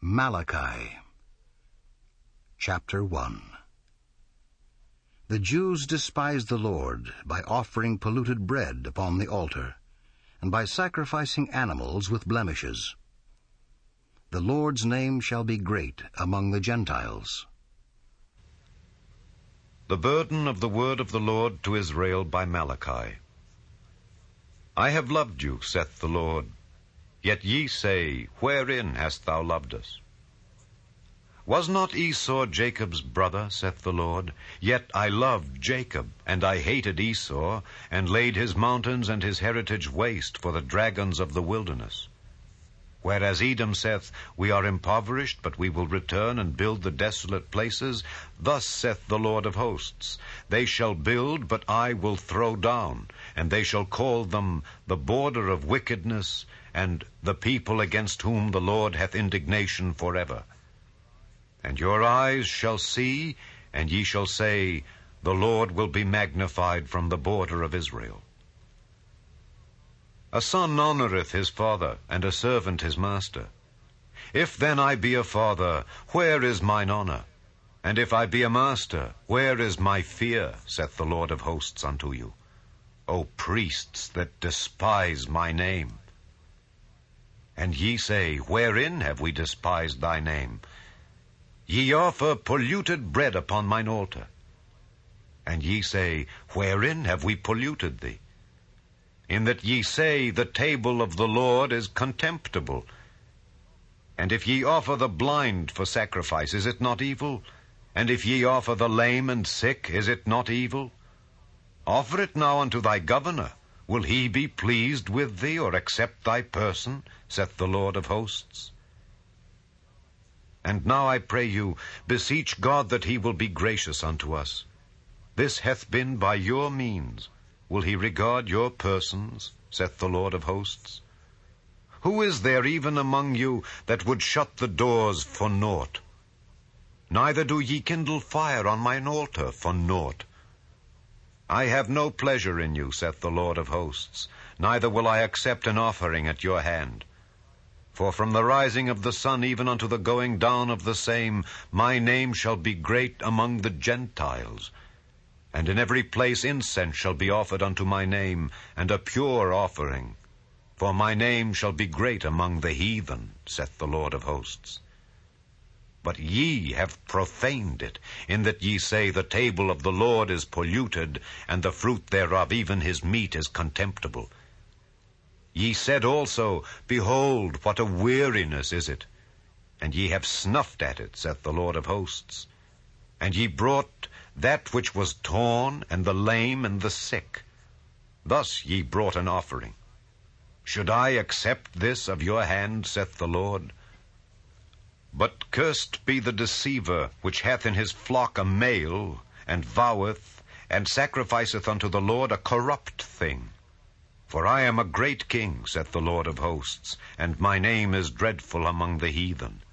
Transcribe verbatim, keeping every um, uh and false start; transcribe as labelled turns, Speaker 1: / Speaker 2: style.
Speaker 1: Malachi. Chapter one. The Jews despised the Lord by offering polluted bread upon the altar, and by sacrificing animals with blemishes. The Lord's name shall be great among the Gentiles.
Speaker 2: The burden of the word of the Lord to Israel by Malachi. I have loved you, saith the Lord. Yet ye say, Wherein hast thou loved us? Was not Esau Jacob's brother, saith the Lord? Yet I loved Jacob, and I hated Esau, and laid his mountains and his heritage waste for the dragons of the wilderness. Whereas Edom saith, We are impoverished, but we will return and build the desolate places, thus saith the Lord of hosts, They shall build, but I will throw down, and they shall call them the border of wickedness, and the people against whom the Lord hath indignation forever. And your eyes shall see, and ye shall say, The Lord will be magnified from the border of Israel. A son honoureth his father, and a servant his master. If then I be a father, where is mine honour? And if I be a master, where is my fear, saith the Lord of hosts unto you? O priests that despise my name. And ye say, Wherein have we despised thy name? Ye offer polluted bread upon mine altar. And ye say, Wherein have we polluted thee? In that ye say, The table of the Lord is contemptible. And if ye offer the blind for sacrifice, is it not evil? And if ye offer the lame and sick, is it not evil? Offer it now unto thy governor. Will he be pleased with thee, or accept thy person, saith the Lord of hosts? And now I pray you, beseech God that he will be gracious unto us. This hath been by your means. Will he regard your persons, saith the Lord of hosts? Who is there even among you that would shut the doors for naught? Neither do ye kindle fire on mine altar for naught. I have no pleasure in you, saith the Lord of hosts, neither will I accept an offering at your hand. For from the rising of the sun even unto the going down of the same, my name shall be great among the Gentiles. And in every place incense shall be offered unto my name, and a pure offering. For my name shall be great among the heathen, saith the Lord of hosts. But ye have profaned it, in that ye say, The table of the Lord is polluted, and the fruit thereof, even his meat, is contemptible. Ye said also, Behold, what a weariness is it! And ye have snuffed at it, saith the Lord of hosts. And ye brought that which was torn, and the lame, and the sick. Thus ye brought an offering. Should I accept this of your hand, saith the Lord? But cursed be the deceiver, which hath in his flock a male, and voweth, and sacrificeth unto the Lord a corrupt thing. For I am a great king, saith the Lord of hosts, and my name is dreadful among the heathen.